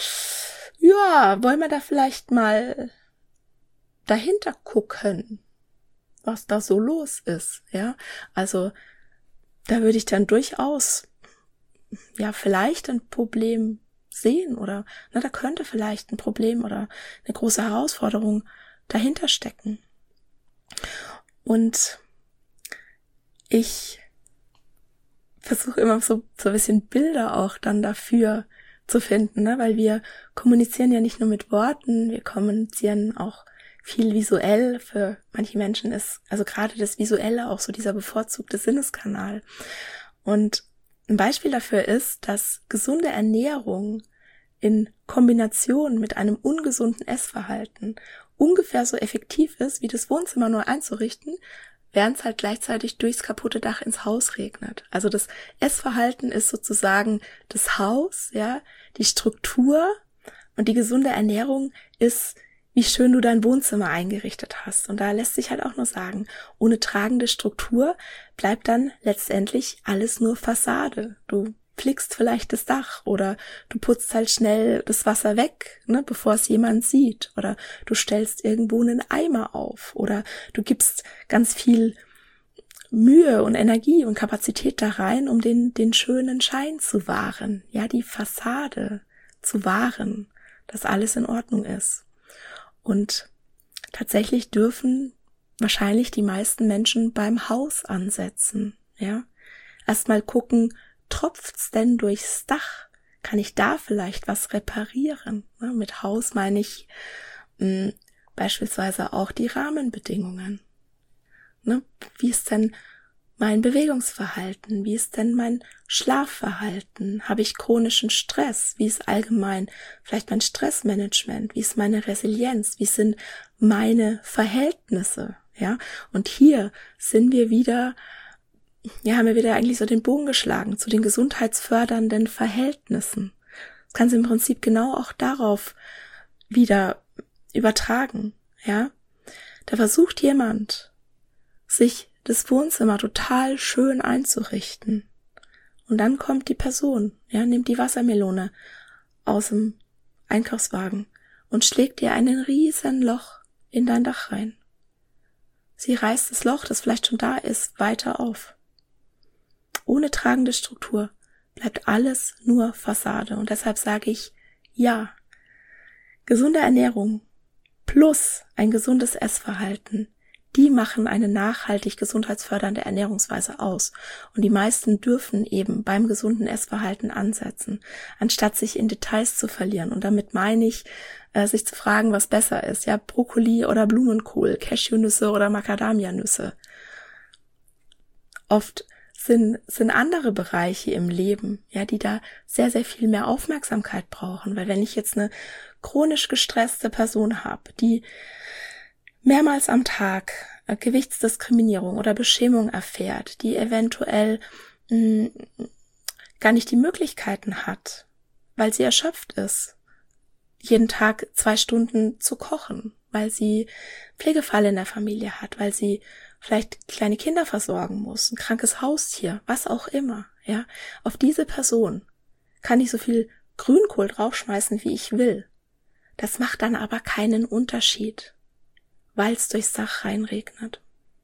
Speaker 1: ja, wollen wir da vielleicht mal dahinter gucken, was da so los ist, ja? Also, da würde ich dann durchaus, ja, vielleicht ein Problem sehen oder, na, da könnte vielleicht ein Problem oder eine große Herausforderung dahinter stecken. Und ich versuche immer so, so ein bisschen Bilder auch dann dafür zu finden, ne? Weil wir kommunizieren ja nicht nur mit Worten, wir kommunizieren auch viel visuell. Für manche Menschen ist also gerade das Visuelle auch so dieser bevorzugte Sinneskanal. Und ein Beispiel dafür ist, dass gesunde Ernährung in Kombination mit einem ungesunden Essverhalten ungefähr so effektiv ist, wie das Wohnzimmer neu einzurichten, während es halt gleichzeitig durchs kaputte Dach ins Haus regnet. Also das Essverhalten ist sozusagen das Haus, ja, die Struktur, und die gesunde Ernährung ist, wie schön du dein Wohnzimmer eingerichtet hast. Und da lässt sich halt auch nur sagen, ohne tragende Struktur bleibt dann letztendlich alles nur Fassade. Du flickst vielleicht das Dach oder du putzt halt schnell das Wasser weg, ne, bevor es jemand sieht, oder du stellst irgendwo einen Eimer auf oder du gibst ganz viel Mühe und Energie und Kapazität da rein, um den den schönen Schein zu wahren, ja, die Fassade zu wahren, dass alles in Ordnung ist. Und tatsächlich dürfen wahrscheinlich die meisten Menschen beim Haus ansetzen, ja, erstmal gucken, tropft's denn durchs Dach? Kann ich da vielleicht was reparieren? Ja, mit Haus meine ich mh, beispielsweise auch die Rahmenbedingungen. Ne? Wie ist denn mein Bewegungsverhalten? Wie ist denn mein Schlafverhalten? Habe ich chronischen Stress? Wie ist allgemein vielleicht mein Stressmanagement? Wie ist meine Resilienz? Wie sind meine Verhältnisse? Ja, und hier sind wir wieder, ja, haben wir wieder eigentlich so den Bogen geschlagen zu den gesundheitsfördernden Verhältnissen. Das kannst du im Prinzip genau auch darauf wieder übertragen, ja. Da versucht jemand, sich das Wohnzimmer total schön einzurichten. Und dann kommt die Person, ja, nimmt die Wassermelone aus dem Einkaufswagen und schlägt dir einen riesen Loch in dein Dach rein. Sie reißt das Loch, das vielleicht schon da ist, weiter auf. Ohne tragende Struktur bleibt alles nur Fassade. Und deshalb sage ich, ja, gesunde Ernährung plus ein gesundes Essverhalten, die machen eine nachhaltig gesundheitsfördernde Ernährungsweise aus. Und die meisten dürfen eben beim gesunden Essverhalten ansetzen, anstatt sich in Details zu verlieren. Und damit meine ich, äh, sich zu fragen, was besser ist. Ja, Brokkoli oder Blumenkohl, Cashewnüsse oder Macadamianüsse. Oft sind, sind andere Bereiche im Leben, ja, die da sehr, sehr viel mehr Aufmerksamkeit brauchen. Weil wenn ich jetzt eine chronisch gestresste Person habe, die mehrmals am Tag äh, Gewichtsdiskriminierung oder Beschämung erfährt, die eventuell mh, gar nicht die Möglichkeiten hat, weil sie erschöpft ist, jeden Tag zwei Stunden zu kochen, weil sie Pflegefall in der Familie hat, weil sie vielleicht kleine Kinder versorgen muss, ein krankes Haustier, was auch immer, ja. Auf diese Person kann ich so viel Grünkohl draufschmeißen, wie ich will. Das macht dann aber keinen Unterschied, weil es durchs Dach reinregnet.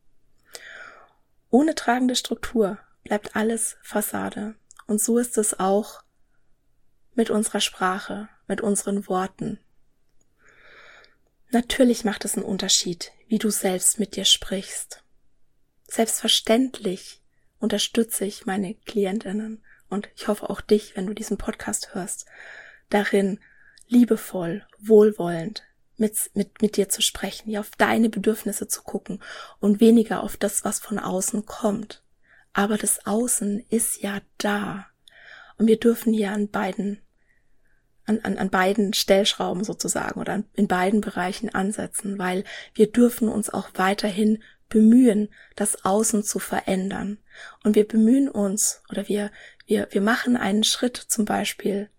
Speaker 1: Ohne tragende Struktur bleibt alles Fassade. Und so ist es auch mit unserer Sprache, mit unseren Worten. Natürlich macht es einen Unterschied, wie du selbst mit dir sprichst. Selbstverständlich unterstütze ich meine Klientinnen und ich hoffe auch dich, wenn du diesen Podcast hörst, darin liebevoll, wohlwollend mit, mit, mit dir zu sprechen, ja, auf deine Bedürfnisse zu gucken und weniger auf das, was von außen kommt. Aber das Außen ist ja da. Und wir dürfen hier an beiden, an, an, an beiden Stellschrauben sozusagen oder an, in beiden Bereichen ansetzen, weil wir dürfen uns auch weiterhin bemühen, das Außen zu verändern. Und wir bemühen uns oder wir, wir, wir machen einen Schritt zum Beispiel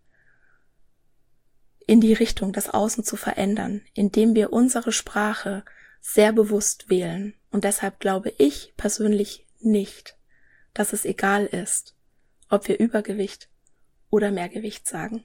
Speaker 1: in die Richtung, das Außen zu verändern, indem wir unsere Sprache sehr bewusst wählen. Und deshalb glaube ich persönlich nicht, dass es egal ist, ob wir Übergewicht oder Mehrgewicht sagen.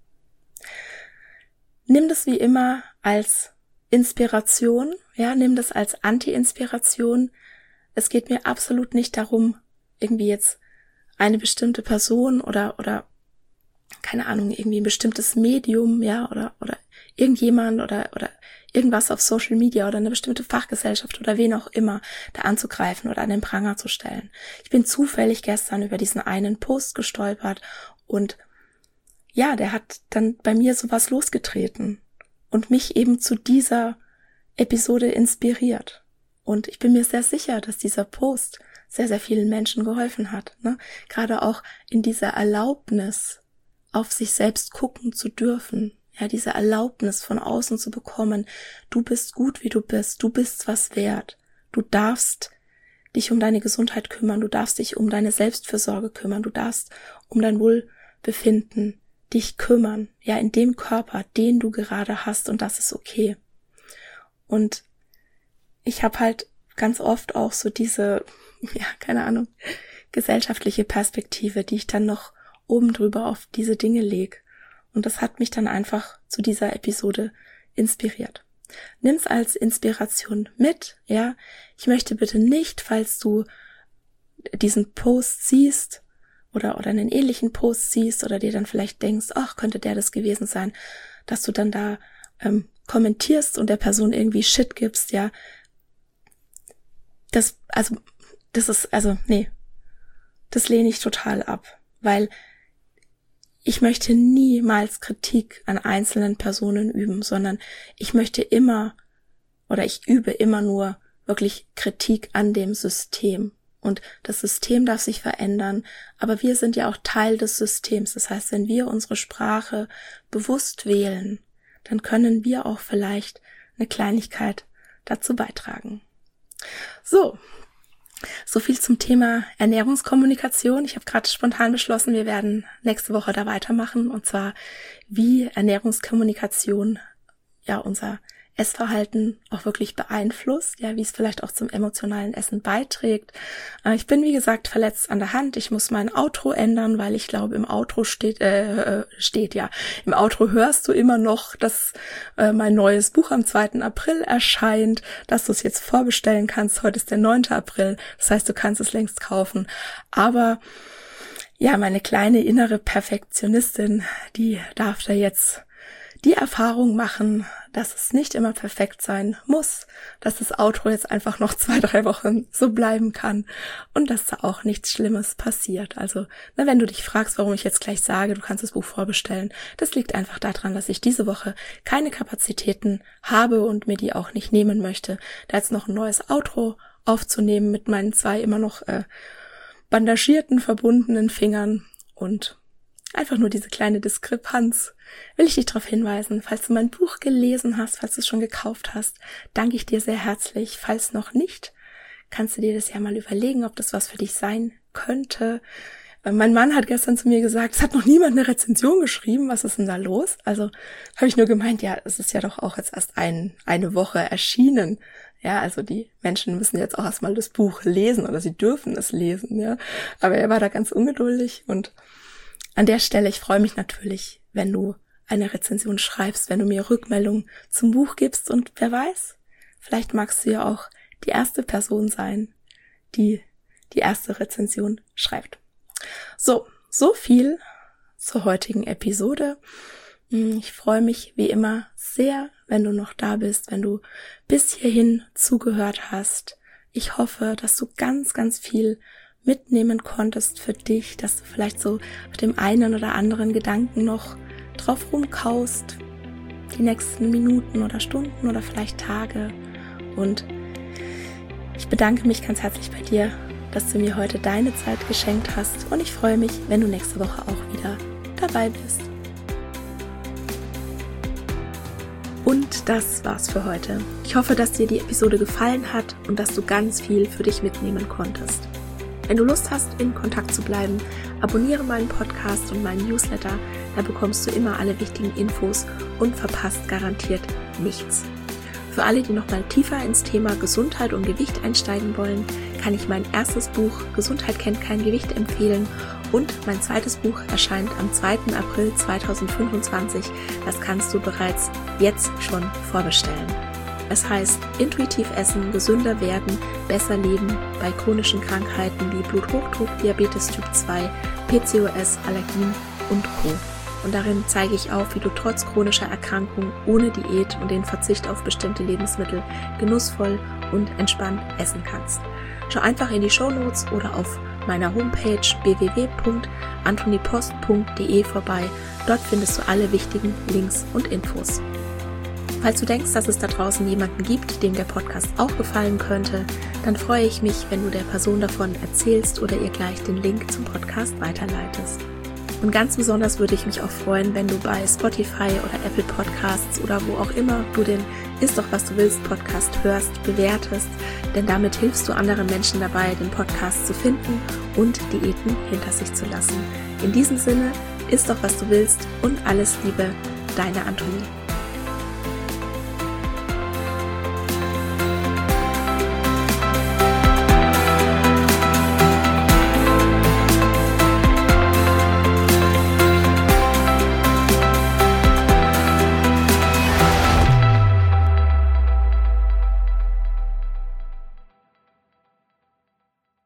Speaker 1: Nimm das wie immer als Inspiration, ja, nimm das als Anti-Inspiration. Es geht mir absolut nicht darum, irgendwie jetzt eine bestimmte Person oder oder keine Ahnung, irgendwie ein bestimmtes Medium, ja, oder oder irgendjemand oder oder irgendwas auf Social Media oder eine bestimmte Fachgesellschaft oder wen auch immer da anzugreifen oder an den Pranger zu stellen. Ich bin zufällig gestern über diesen einen Post gestolpert und ja, der hat dann bei mir sowas losgetreten und mich eben zu dieser Episode inspiriert. Und ich bin mir sehr sicher, dass dieser Post sehr, sehr vielen Menschen geholfen hat, ne? Gerade auch in dieser Erlaubnis, auf sich selbst gucken zu dürfen, ja, diese Erlaubnis von außen zu bekommen, du bist gut, wie du bist, du bist was wert, du darfst dich um deine Gesundheit kümmern, du darfst dich um deine Selbstfürsorge kümmern, du darfst um dein Wohlbefinden dich kümmern, ja, in dem Körper, den du gerade hast, und das ist okay. Und ich habe halt ganz oft auch so diese, ja, keine Ahnung, gesellschaftliche Perspektive, die ich dann noch oben drüber auf diese Dinge lege. Und das hat mich dann einfach zu dieser Episode inspiriert. Nimm's als Inspiration mit, ja. Ich möchte bitte nicht, falls du diesen Post siehst oder oder einen ähnlichen Post siehst oder dir dann vielleicht denkst, ach, könnte der das gewesen sein, dass du dann da ähm, kommentierst und der Person irgendwie Shit gibst, ja. Das, also, das ist, also, nee, das lehne ich total ab, weil ich möchte niemals Kritik an einzelnen Personen üben, sondern ich möchte immer oder ich übe immer nur wirklich Kritik an dem System. und das System darf sich verändern, aber wir sind ja auch Teil des Systems. Das heißt, wenn wir unsere Sprache bewusst wählen, dann können wir auch vielleicht eine Kleinigkeit dazu beitragen. So, so viel zum Thema Ernährungskommunikation. Ich habe gerade spontan beschlossen, wir werden nächste Woche da weitermachen, und zwar wie Ernährungskommunikation ja unser Essverhalten auch wirklich beeinflusst, ja, wie es vielleicht auch zum emotionalen Essen beiträgt. Ich bin, wie gesagt, verletzt an der Hand. Ich muss mein Outro ändern, weil ich glaube, im Outro steht, äh, steht ja, im Outro hörst du immer noch, dass äh, mein neues Buch am zweiten April erscheint, dass du es jetzt vorbestellen kannst. Heute ist der neunte April, das heißt, du kannst es längst kaufen. Aber ja, meine kleine innere Perfektionistin, die darf da jetzt die Erfahrung machen, dass es nicht immer perfekt sein muss, dass das Outro jetzt einfach noch zwei, drei Wochen so bleiben kann und dass da auch nichts Schlimmes passiert. Also, na, wenn du dich fragst, warum ich jetzt gleich sage, du kannst das Buch vorbestellen, das liegt einfach daran, dass ich diese Woche keine Kapazitäten habe und mir die auch nicht nehmen möchte, da jetzt noch ein neues Outro aufzunehmen mit meinen zwei immer noch äh, bandagierten, verbundenen Fingern. Und einfach nur diese kleine Diskrepanz will ich dich darauf hinweisen. Falls du mein Buch gelesen hast, falls du es schon gekauft hast, danke ich dir sehr herzlich. Falls noch nicht, kannst du dir das ja mal überlegen, ob das was für dich sein könnte. Mein Mann hat gestern zu mir gesagt, es hat noch niemand eine Rezension geschrieben, was ist denn da los? Also habe ich nur gemeint, ja, es ist ja doch auch jetzt erst ein, eine Woche erschienen. Ja, also die Menschen müssen jetzt auch erstmal das Buch lesen oder sie dürfen es lesen, ja. Aber er war da ganz ungeduldig, und an der Stelle, ich freue mich natürlich, wenn du eine Rezension schreibst, wenn du mir Rückmeldung zum Buch gibst, und wer weiß, vielleicht magst du ja auch die erste Person sein, die die erste Rezension schreibt. So, so viel zur heutigen Episode. Ich freue mich wie immer sehr, wenn du noch da bist, wenn du bis hierhin zugehört hast. Ich hoffe, dass du ganz, ganz viel mitnehmen konntest für dich, dass du vielleicht so auf dem einen oder anderen Gedanken noch drauf rumkaust, die nächsten Minuten oder Stunden oder vielleicht Tage. Und ich bedanke mich ganz herzlich bei dir, dass du mir heute deine Zeit geschenkt hast, und ich freue mich, wenn du nächste Woche auch wieder dabei bist. Und das war's für heute. Ich hoffe, dass dir die Episode gefallen hat und dass du ganz viel für dich mitnehmen konntest. Wenn du Lust hast, in Kontakt zu bleiben, abonniere meinen Podcast und meinen Newsletter, da bekommst du immer alle wichtigen Infos und verpasst garantiert nichts. Für alle, die noch mal tiefer ins Thema Gesundheit und Gewicht einsteigen wollen, kann ich mein erstes Buch Gesundheit kennt kein Gewicht empfehlen, und mein zweites Buch erscheint am zweiten April zweitausendfünfundzwanzig. Das kannst du bereits jetzt schon vorbestellen. Es heißt Intuitiv essen, gesünder werden, besser leben bei chronischen Krankheiten wie Bluthochdruck, Diabetes Typ zwei, P C O S, Allergien und Co. Und darin zeige ich auf, wie du trotz chronischer Erkrankung ohne Diät und den Verzicht auf bestimmte Lebensmittel genussvoll und entspannt essen kannst. Schau einfach in die Shownotes oder auf meiner Homepage w w w punkt antonipost punkt de vorbei. Dort findest du alle wichtigen Links und Infos. Falls du denkst, dass es da draußen jemanden gibt, dem der Podcast auch gefallen könnte, dann freue ich mich, wenn du der Person davon erzählst oder ihr gleich den Link zum Podcast weiterleitest. Und ganz besonders würde ich mich auch freuen, wenn du bei Spotify oder Apple Podcasts oder wo auch immer du den Ist doch was du willst Podcast hörst, bewertest, denn damit hilfst du anderen Menschen dabei, den Podcast zu finden und Diäten hinter sich zu lassen. In diesem Sinne, ist doch was du willst und alles Liebe, deine Antonie.